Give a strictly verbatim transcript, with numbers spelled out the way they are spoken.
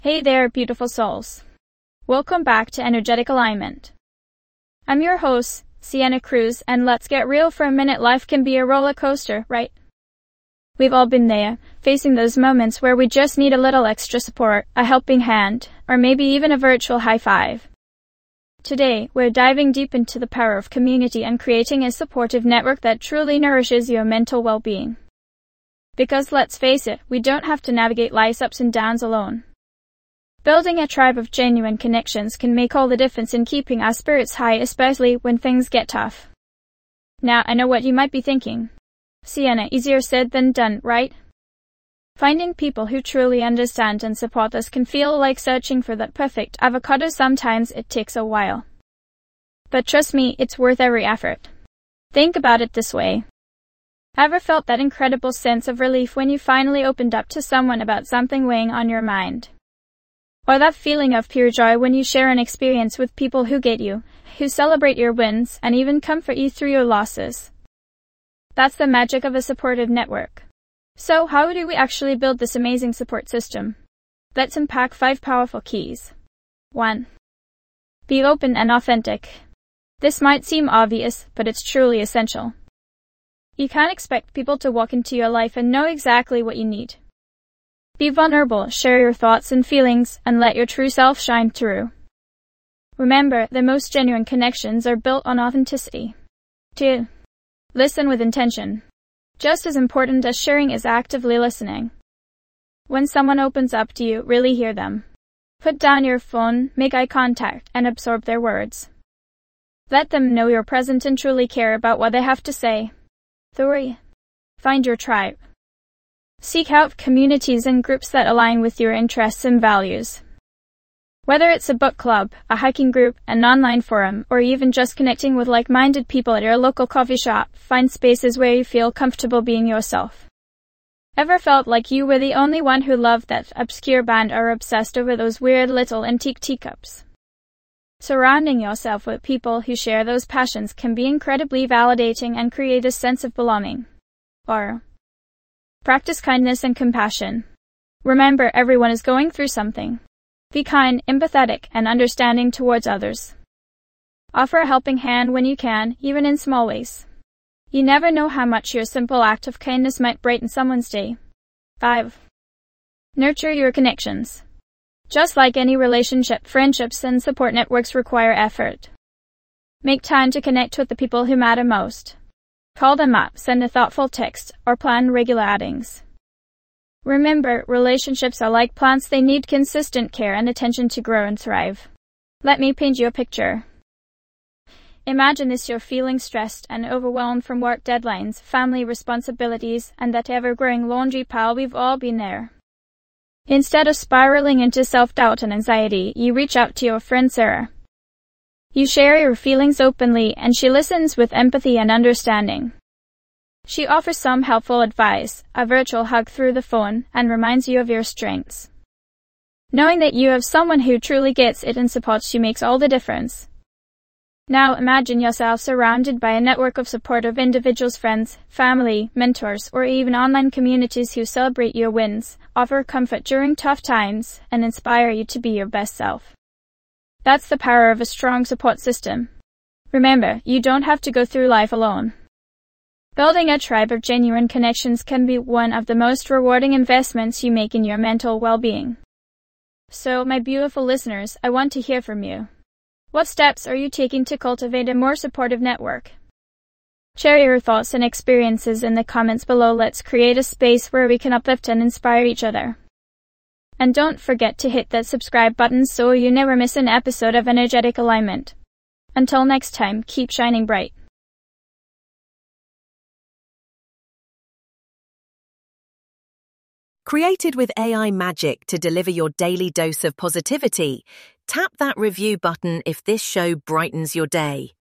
Hey there, beautiful souls. Welcome back to Energetic Alignment. I'm your host, Sienna Cruz, and let's get real for a minute. Life can be a roller coaster, right? We've all been there, facing those moments where we just need a little extra support, a helping hand, or maybe even a virtual high five. Today, we're diving deep into the power of community and creating a supportive network that truly nourishes your mental well-being. Because let's face it, we don't have to navigate life's ups and downs alone. Building a tribe of genuine connections can make all the difference in keeping our spirits high, especially when things get tough. Now, I know what you might be thinking. Sienna, easier said than done, right? Finding people who truly understand and support us can feel like searching for that perfect avocado. Sometimes it takes a while. But trust me, it's worth every effort. Think about it this way. Ever felt that incredible sense of relief when you finally opened up to someone about something weighing on your mind? Or that feeling of pure joy when you share an experience with people who get you, who celebrate your wins, and even comfort you through your losses. That's the magic of a supportive network. So how do we actually build this amazing support system? Let's unpack five powerful keys. one. Be open and authentic. This might seem obvious, but it's truly essential. You can't expect people to walk into your life and know exactly what you need. Be vulnerable, share your thoughts and feelings, and let your true self shine through. Remember, the most genuine connections are built on authenticity. two. Listen with intention. Just as important as sharing is actively listening. When someone opens up to you, really hear them. Put down your phone, make eye contact, and absorb their words. Let them know you're present and truly care about what they have to say. three. Find your tribe. Seek out communities and groups that align with your interests and values. Whether it's a book club, a hiking group, an online forum, or even just connecting with like-minded people at your local coffee shop, find spaces where you feel comfortable being yourself. Ever felt like you were the only one who loved that obscure band or obsessed over those weird little antique teacups? Surrounding yourself with people who share those passions can be incredibly validating and create a sense of belonging. Or practice kindness and compassion. Remember, everyone is going through something. Be kind, empathetic, and understanding towards others. Offer a helping hand when you can, even in small ways. You never know how much your simple act of kindness might brighten someone's day. five. Nurture your connections. Just like any relationship, friendships and support networks require effort. Make time to connect with the people who matter most. Call them up, send a thoughtful text, or plan regular outings. Remember, relationships are like plants. They need consistent care and attention to grow and thrive. Let me paint you a picture. Imagine this: you're feeling stressed and overwhelmed from work deadlines, family responsibilities, and that ever-growing laundry pile. We've all been there. Instead of spiraling into self-doubt and anxiety, you reach out to your friend Sarah. You share your feelings openly, and she listens with empathy and understanding. She offers some helpful advice, a virtual hug through the phone, and reminds you of your strengths. Knowing that you have someone who truly gets it and supports you makes all the difference. Now imagine yourself surrounded by a network of supportive individuals, friends, family, mentors, or even online communities who celebrate your wins, offer comfort during tough times, and inspire you to be your best self. That's the power of a strong support system. Remember, you don't have to go through life alone. Building a tribe of genuine connections can be one of the most rewarding investments you make in your mental well-being. So, my beautiful listeners, I want to hear from you. What steps are you taking to cultivate a more supportive network? Share your thoughts and experiences in the comments below. Let's create a space where we can uplift and inspire each other. And don't forget to hit that subscribe button so you never miss an episode of Energetic Alignment. Until next time, keep shining bright. Created with A I magic to deliver your daily dose of positivity, tap that review button if this show brightens your day.